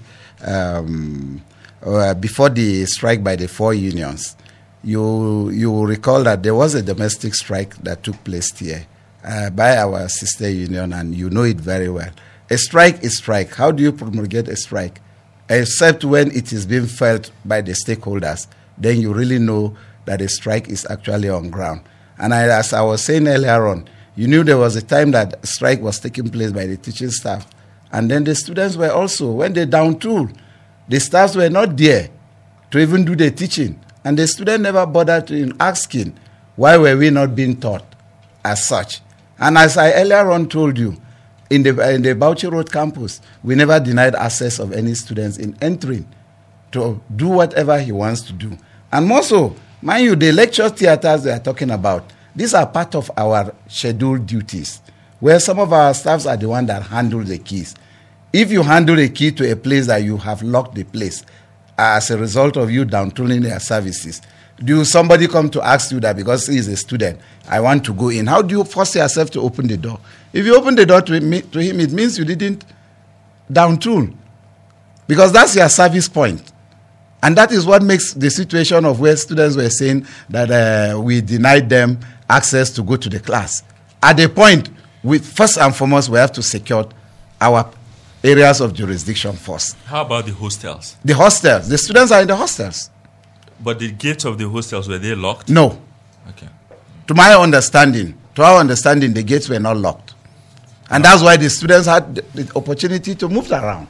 um, uh, before the strike by the four unions, you, you will recall that there was a domestic strike that took place here uh, by our sister union, and you know it very well. A strike is strike. How do you promulgate a strike? Except when it is being felt by the stakeholders, then you really know that a strike is actually on ground. And I, as I was saying earlier on, you knew there was a time that strike was taking place by the teaching staff. And then the students were also, when they down tool, the staffs were not there to even do the teaching. And the student never bothered to asking, why were we not being taught as such? And as I earlier on told you, In the, in the Bauchi Road campus, we never denied access of any students in entering to do whatever he wants to do. And more so, mind you, the lecture theaters they are talking about, these are part of our scheduled duties, where some of our staffs are the ones that handle the keys. If you handle a key to a place that you have locked the place as a result of you downtooling their services, do somebody come to ask you that because he is a student, I want to go in? How do you force yourself to open the door? If you open the door to him, to him it means you didn't downtool. Because that's your service point. And that is what makes the situation of where students were saying that uh, we denied them access to go to the class. At the point, we, first and foremost, we have to secure our areas of jurisdiction first. How about the hostels? The hostels. The students are in the hostels. But the gates of the hostels, were they locked? No. Okay. To my understanding, to our understanding, the gates were not locked. And that's why the students had the opportunity to move around.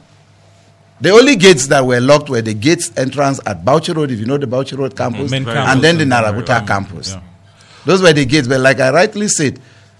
The only gates that were locked were the gates entrance at Bauchi Road, if you know the Bauchi Road campus, mm-hmm. and campus then the and Narabuta um, campus. Yeah. Those were the gates. But like I rightly said,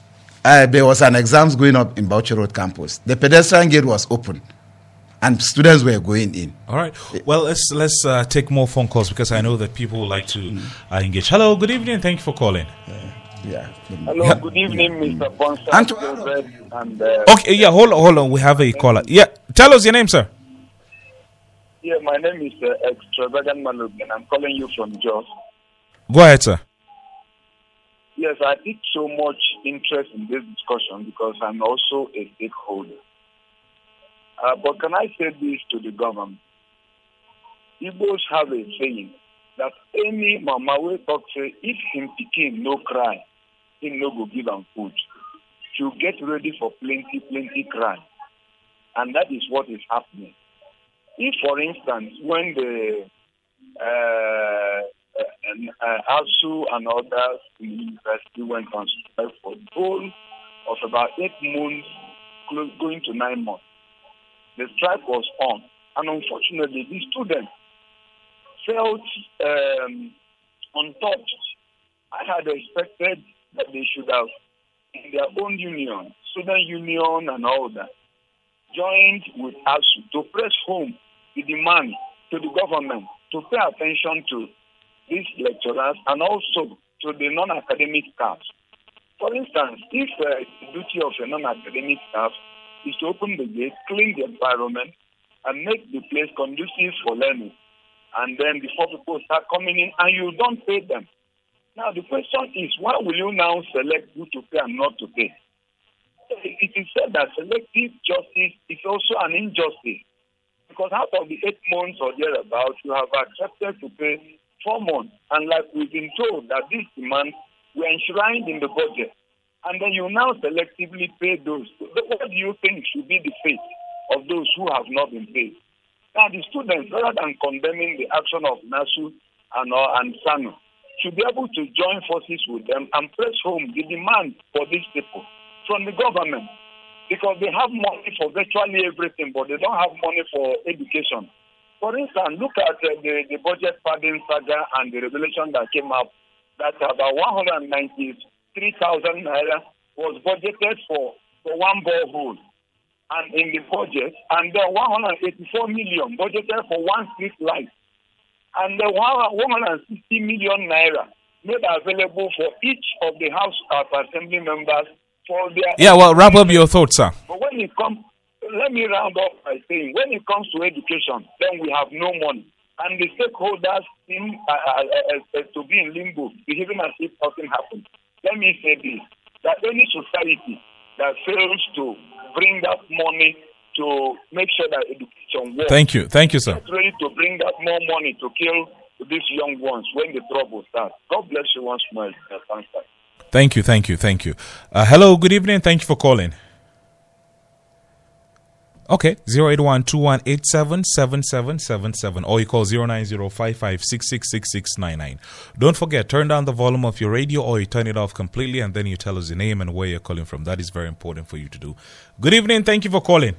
uh, there was an exams going up in Bauchi Road campus. The pedestrian gate was open, and students were going in. All right. Well, let's let's uh, take more phone calls because I know that people would like to uh, engage. Hello, good evening. Thank you for calling. Yeah. Yeah. Hello, Yeah. good evening, Mister Bonsa. And to- And, uh, Okay, yeah, hold on, hold on. We have a caller. Yeah, tell us your name, sir. yeah, my name is uh, Extravagant Malogan. I'm calling you from Jos. Go ahead, sir. Yes, I take so much interest in this discussion because I'm also a stakeholder. Uh, but can I say this to the government? Igbos have a saying that any mama will talk say, if him pikin no cry, him no go give am food. To get ready for plenty, plenty cry. And that is what is happening. If, for instance, when the uh, uh, uh, ASU and others in the university went on strike for the whole of about eight months, close, going to nine months, the strike was on. And unfortunately, the students felt um, untouched. I had expected that they should have, in their own union, student union and all that, joined with ASU to press home the demand to the government to pay attention to these lecturers and also to the non-academic staff. For instance, if uh, the duty of a non-academic staff is to open the gate, clean the environment, and make the place conducive for learning, and then before people start coming in and you don't pay them. Now the question is, why will you now select who to pay and not to pay? It is said that selective justice is also an injustice. Because out of the eight months or thereabouts, you have accepted to pay four months. And like we've been told that this demand were enshrined in the budget. And then you now selectively pay those. What do you think should be the fate of those who have not been paid? Now the students, rather than condemning the action of NASU and, uh, and SANU, should be able to join forces with them and press home the demand for these people from the government. Because they have money for virtually everything, but they don't have money for education. For instance, look at uh, the, the budget padding saga and the revelation that came up that about one hundred ninety-three thousand naira was budgeted for, for one borehole and in the budget, and then one hundred eighty-four million budgeted for one street light, and then one hundred sixty million naira made available for each of the House of Assembly members. For their Yeah, well, wrap up your thoughts, sir. But when it comes, let me round up by saying, when it comes to education, then we have no money. And the stakeholders seem uh, uh, uh, uh, to be in limbo, behaving as if nothing happened. Let me say this, that any society that fails to bring that money to make sure that education works. Thank you. Thank you, sir. Get ready to bring that more money to kill these young ones when the trouble starts. God bless you once more. Thanks. Thank you, thank you, thank you. Uh, hello, good evening. Thank you for calling. Okay, zero eight one two one eight seven seven seven seven seven, or you call zero nine zero five five six six six six nine nine. Don't forget, turn down the volume of your radio or you turn it off completely and then you tell us your name and where you're calling from. That is very important for you to do. Good evening. Thank you for calling.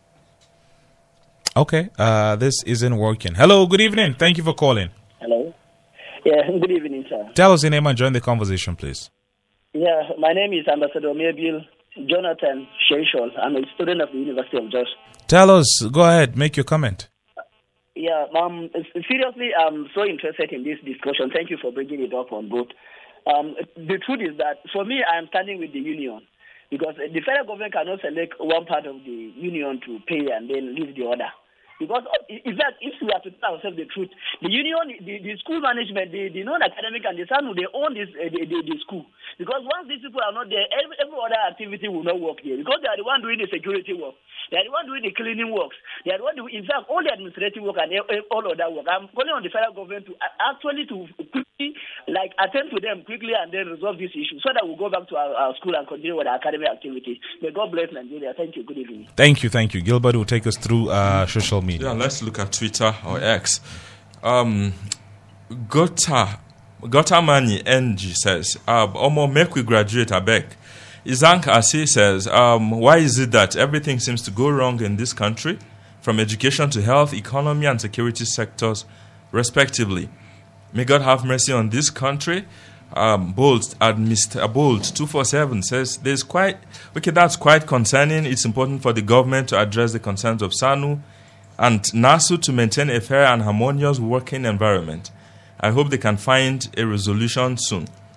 Okay, uh, this isn't working. Hello, good evening. Thank you for calling. Hello. Yeah, good evening, sir. Tell us your name and join the conversation, please. Yeah, my name is Ambassador Maybil Jonathan Sheishol. I'm a student of the University of Jos. Tell us. Go ahead. Make your comment. Yeah, um, seriously, I'm so interested in this discussion. Thank you for bringing it up on both. Um, the truth is that, for me, I'm standing with the union. Because the federal government cannot select one part of the union to pay and then leave the other. Because, in fact, if we have to tell ourselves the truth, the union, the, the school management, the, the non-academic and the SANU, they own this uh, the, the, the school. Because once these people are not there, every, every other activity will not work there. Because they are the one doing the security work. They are the one doing the cleaning works. They are the one doing, in fact, all the administrative work and all of that work. I'm calling on the federal government to actually to quickly, like, attend to them quickly and then resolve this issue so that we'll go back to our, our school and continue with our academic activities. May God bless Nigeria. Thank you. Good evening. Thank you. Thank you. Gilbert will take us through uh, social media. Yeah, let's look at Twitter or X. Um, Gota Gotamani N G says, uh, Omo, make we graduate, I beg. Izank Asi says, um, why is it that everything seems to go wrong in this country, from education to health, economy, and security sectors, respectively? May God have mercy on this country. Um, Bold at Mister Bold two four seven says, there's quite, okay, that's quite concerning. It's important for the government to address the concerns of SANU and NASU to maintain a fair and harmonious working environment. I hope they can find a resolution soon.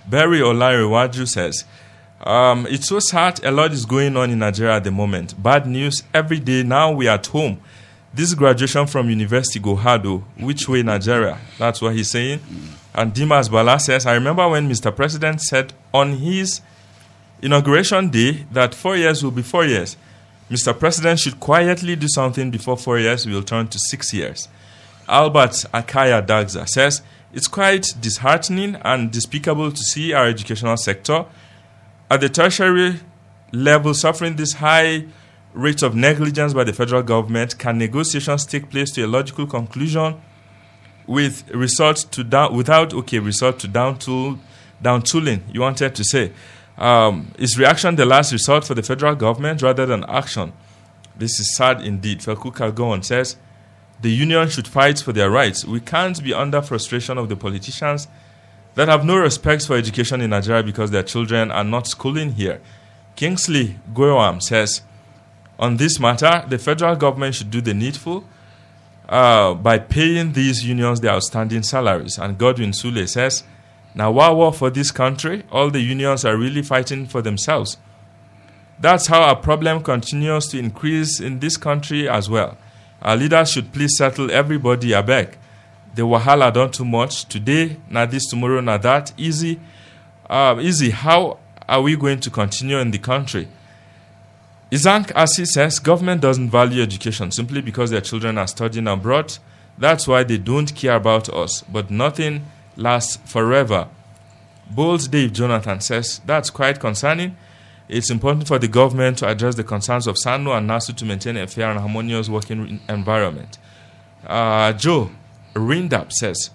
Barry Olarewaju says, um, it's so sad. A lot is going on in Nigeria at the moment. Bad news every day. Now we are at home. This graduation from university go hard, oh. Which way, Nigeria? That's what he's saying. And Dimas Bala says, I remember when Mister President said on his inauguration day that four years will be four years. Mister President should quietly do something before four years will turn to six years. Albert Akaya Dagza says, it's quite disheartening and despicable to see our educational sector at the tertiary level suffering this high rate of negligence by the federal government. Can negotiations take place to a logical conclusion with resort to down, without okay resort to down tool, down tooling? You wanted to say, um, is reaction the last resort for the federal government rather than action? This is sad indeed. Felku Kalgon says, the union should fight for their rights. We can't be under frustration of the politicians that have no respect for education in Nigeria because their children are not schooling here. Kingsley Goyam says, on this matter, the federal government should do the needful uh, by paying these unions their outstanding salaries. And Godwin Sule says, now war for this country, all the unions are really fighting for themselves. That's how our problem continues to increase in this country as well. Our leaders should please settle everybody a beg. The wahala done too much. Today, not this, tomorrow, not that. Easy. Uh, easy. How are we going to continue in the country? Izank Asi says, government doesn't value education simply because their children are studying abroad. That's why they don't care about us. But nothing lasts forever. Bold Dave Jonathan says, that's quite concerning. It's important for the government to address the concerns of SANU and NASU to maintain a fair and harmonious working environment. Uh, Joe Rindap says,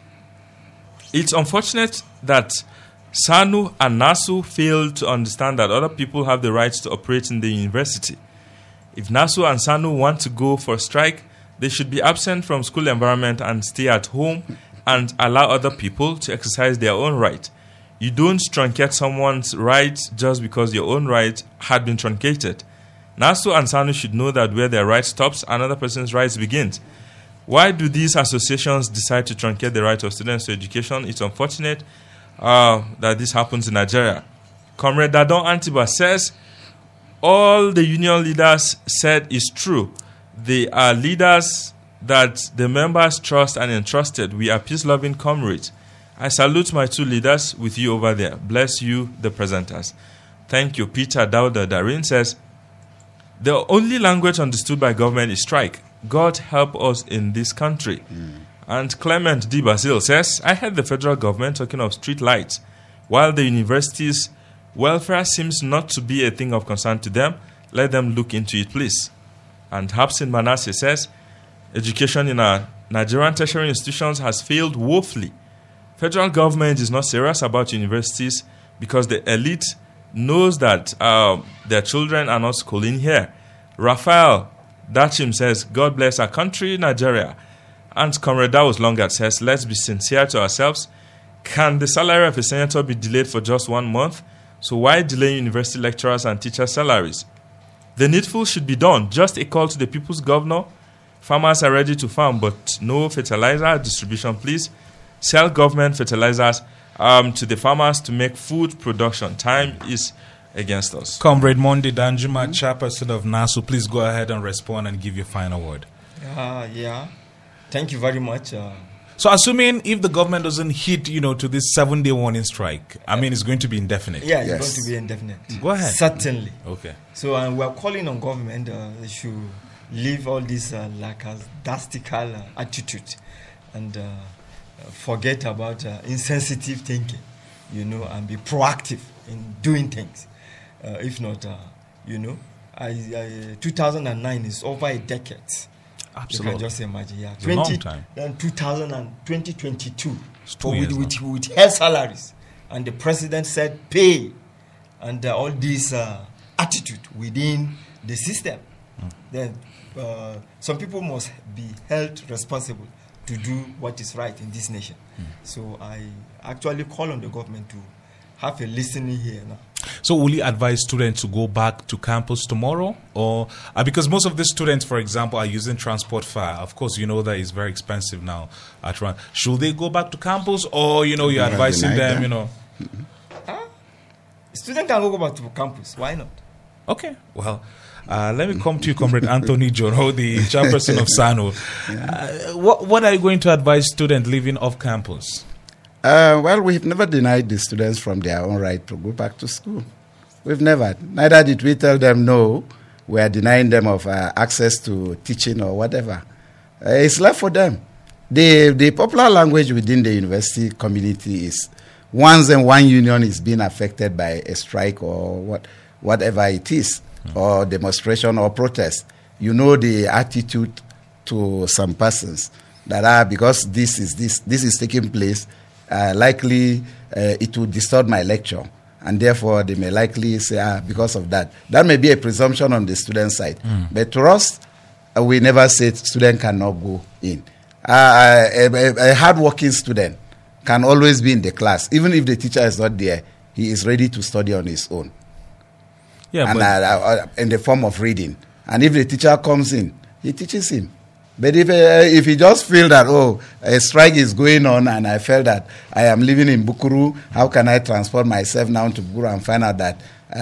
it's unfortunate that SANU and NASU failed to understand that other people have the right to operate in the university. If NASU and SANU want to go for strike, they should be absent from school environment and stay at home and allow other people to exercise their own right. You don't truncate someone's right just because your own right had been truncated. NASU and SANU should know that where their right stops, another person's rights begins. Why do these associations decide to truncate the right of students to education? It's unfortunate uh, that this happens in Nigeria. Comrade Dadon Antiba says, all the union leaders said is true. They are leaders that the members trust and entrusted. We are peace-loving comrades. I salute my two leaders with you over there. Bless you, the presenters. Thank you. Peter Dauda Darin says, the only language understood by government is strike. God help us in this country. Mm. And Clement D. Basil says, I heard the federal government talking of street lights, while the university's welfare seems not to be a thing of concern to them. Let them look into it, please. And Hapsin Manasseh says, education in our Nigerian tertiary institutions has failed woefully. Federal government is not serious about universities because the elite knows that uh, their children are not schooling here. Raphael Dachim says, God bless our country, Nigeria. And Comrade Dawes Longat says, let's be sincere to ourselves. Can the salary of a senator be delayed for just one month? So why delay university lecturers and teachers' salaries? The needful should be done. Just a call to the people's governor. Farmers are ready to farm, but no fertilizer distribution, please. Sell government fertilizers um, to the farmers to make food production. Time is against us. Comrade Monday Danjuma, mm-hmm. chairperson of NASU, please go ahead and respond and give your final word. Uh, yeah, thank you very much. Uh, so assuming if the government doesn't hit, you know, to this seven-day warning strike, I mean, it's going to be indefinite. Yeah, it's yes. going to be indefinite. Go ahead. Certainly. Okay. So uh, we are calling on government uh, they should leave all this uh, lackadaisical uh, attitude and uh, forget about uh, insensitive thinking, you know, and be proactive in doing things. Uh, if not, uh, you know, I, I, two thousand nine is over a decade. Absolutely. You can just imagine, yeah. It's a long time. Then two thousand and twenty twenty-two, two with, with, with health salaries. And the president said pay. And uh, all this uh, attitude within the system. Mm. Then uh, some people must be held responsible to do what is right in this nation. Mm. So I actually call on the government to have a listening here now. So will you advise students to go back to campus tomorrow? Or uh, because most of the students, for example, are using transport fare. Of course, you know that it's very expensive now. At run. Should they go back to campus, or, you know, you're advising them, them, you know? Student can go back to campus. Why not? Okay, well, uh, let me come to you, Comrade Anthony Joro, the chairperson of SANU. Uh, what, what are you going to advise students living off campus? Uh, well, we've never denied the students from their own right to go back to school. We've never. Neither did we tell them no. We are denying them of uh, access to teaching or whatever. Uh, it's left for them. The, the popular language within the university community is once and one union is being affected by a strike or what, whatever it is, mm. or demonstration or protest, you know the attitude to some persons that are, because this is this this is taking place, uh, likely uh, it will distort my lecture, and therefore they may likely say, ah, because of that. That may be a presumption on the student side, mm. but to us, uh, we never said student cannot go in. Uh, a, a, a hard-working student can always be in the class, even if the teacher is not there. He is ready to study on his own. Yeah, and uh, uh, in the form of reading. And if the teacher comes in, he teaches him. But if uh, if he just feel that, oh, a strike is going on and I felt that I am living in Bukuru, how can I transport myself now to Bukuru and find out that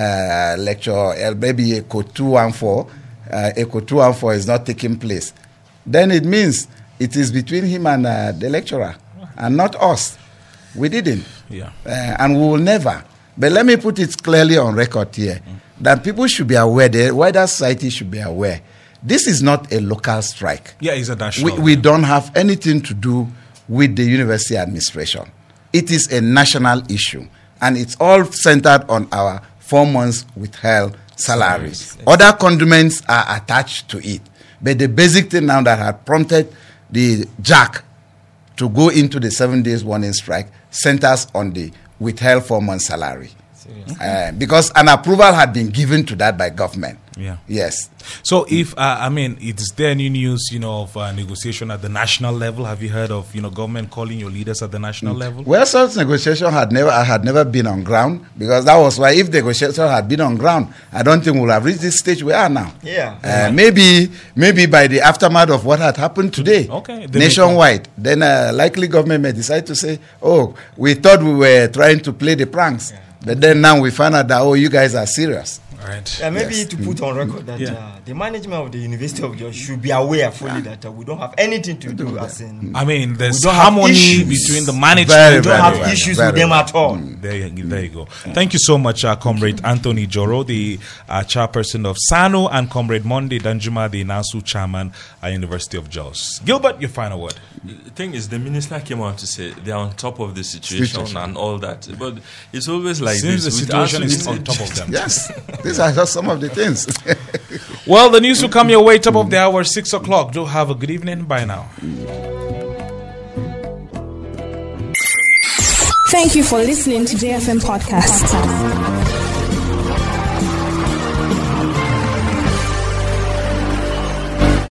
uh, lecture, uh, maybe Echo two one four, uh, Echo two one four is not taking place, then it means it is between him and uh, the lecturer and not us. We didn't. Yeah. Uh, and we will never. But let me put it clearly on record here, mm. that people should be aware, the wider society should be aware. This is not a local strike. Yeah, it's a national. We, we don't have anything to do with the university administration. It is a national issue, and it's all centered on our four months withheld salaries. Yes. Other condiments are attached to it. But the basic thing now that had prompted the J A C to go into the seven days warning strike centers on the withheld four months salary. Uh, because an approval had been given to that by government. Yeah. Yes. So if, uh, I mean, is there any news, you know, of uh, negotiation at the national level? Have you heard of, you know, government calling your leaders at the national mm. level? Well, such negotiation had never, had never been on ground, because that was why if negotiation had been on ground, I don't think we'll have reached this stage we are now. Yeah. Uh, yeah. Maybe, maybe by the aftermath of what had happened today, okay, nationwide, then uh, likely government may decide to say, oh, we thought we were trying to play the pranks. Yeah. But then now we find out that, oh, you guys are serious. Right. Yeah, maybe yes. to put on record that yeah. uh, the management of the University of Jos should be aware fully yeah. that uh, we don't have anything to do, do as in... I mean, there's harmony between the management. Very, we don't very, have very, issues very, with very, them at all. Mm. There, you, there you go. Mm. Thank you so much, uh, Comrade Anthony Joro, the uh, chairperson of SANU, and Comrade Monday Danjuma, the NASU chairman at University of Jos. Gilbert, your final word. The thing is, the minister came out to say they are on top of the situation, situation. and all that. But it's always like Since this. the situation is on top of them. Yes. These are just some of the things. Well, the news will come your way, top of the hour, six o'clock. Do have a good evening. Bye now. Thank you for listening to J F M Podcast.